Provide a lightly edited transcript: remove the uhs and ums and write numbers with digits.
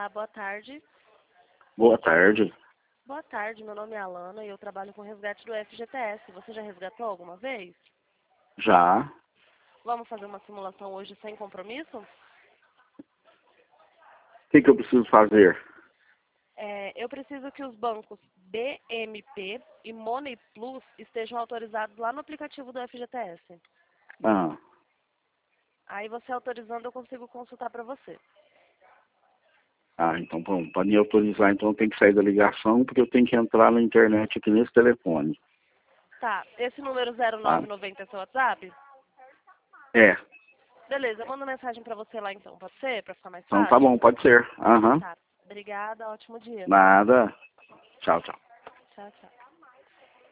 Olá, boa tarde. Boa tarde. Boa tarde, meu nome é Alana e eu trabalho com resgate do FGTS. Você já resgatou alguma vez? Já. Vamos fazer uma simulação hoje sem compromisso? O que eu preciso fazer? Eu preciso que os bancos BMP e Money Plus estejam autorizados lá no aplicativo do FGTS. Ah, Aí você autorizando eu consigo consultar para você. então bom, para me autorizar, então eu tenho que sair da ligação, porque eu tenho que entrar na internet aqui nesse telefone. Tá, esse número Tá? 0990 é seu WhatsApp? É. Beleza, eu mando mensagem para você lá então, pode ser? Para ficar mais Então tá fácil? bom, pode ser. Aham. Tá, obrigada, ótimo dia. Nada. Tchau, tchau. Tchau, tchau.